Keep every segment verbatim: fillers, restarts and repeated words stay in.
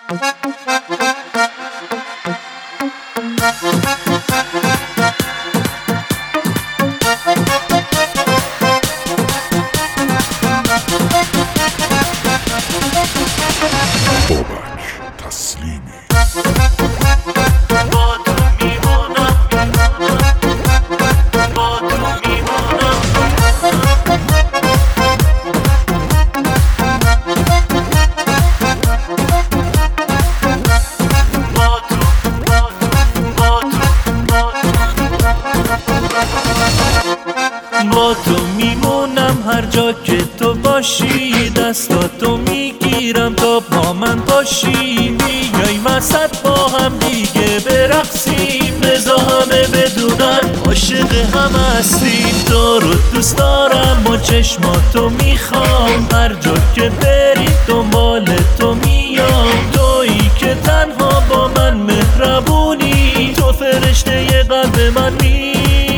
با تو میمونم هر جا که تو باشی، دستاتو میگیرم تا با من باشی. میای وسط با هم دیگه برقصیم، بزا همه بدونن عاشق هم هستیم. تو رو دوست دارم و چشماتو میخوام، هر جا که بری دنبال تو میام. تویی که تنها با من مهربونی، تو فرشته ی قلب من میمونی.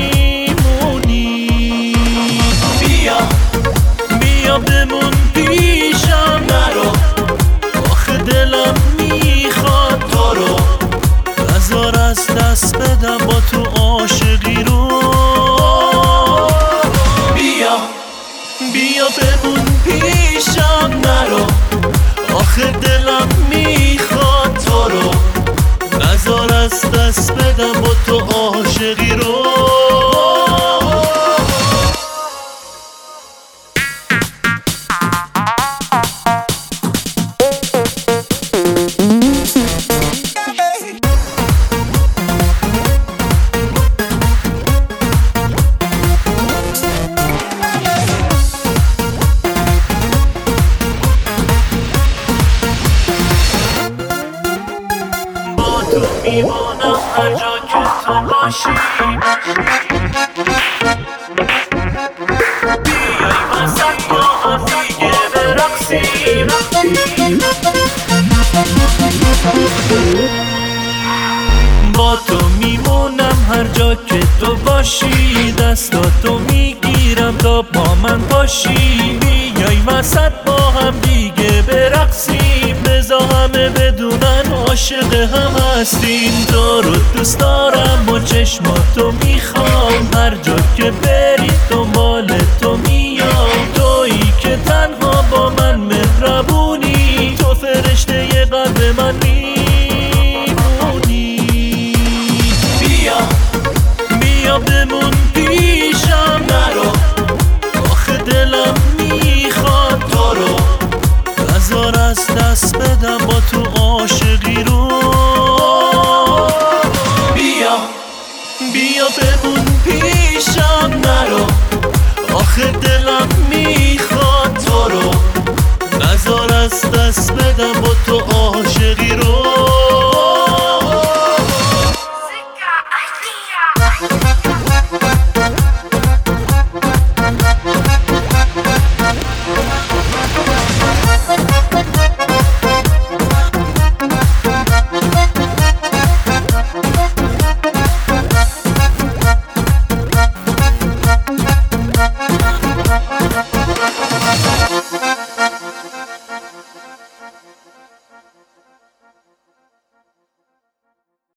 بیا بمون پیشم، نرو آخه دلم میخواد تو رو. نزار از دست بدم با تو عاشقی رو. بیا بیا بمون پیشم، نرو آخه دلم میخواد تو رو. نزار از دست بدم با تو عاشقی رو. تو میمونم هر جا که تو باشی. بیای وسط با هم دیگه برقصیم. با تو میمونم هر جا که تو باشی، دستاتو میگیرم تا با من باشی. بیای وسط با هم دیگه برقصیم، بزا همه بدونن عاشق هم هستیم. تو رو دوست دارم و چشماتو میخوام، هر جا که بری دنبال تو میام. تویی که تنها با من مهربونی، تو فرشته ی قلب من میمونی. بیا بیا بمون پیشم، نرو آخه دلم میخواد تو رو. نزار از دست بدم با تو عاشقی رو. بیا بیا بمون پیشم، نرو آخه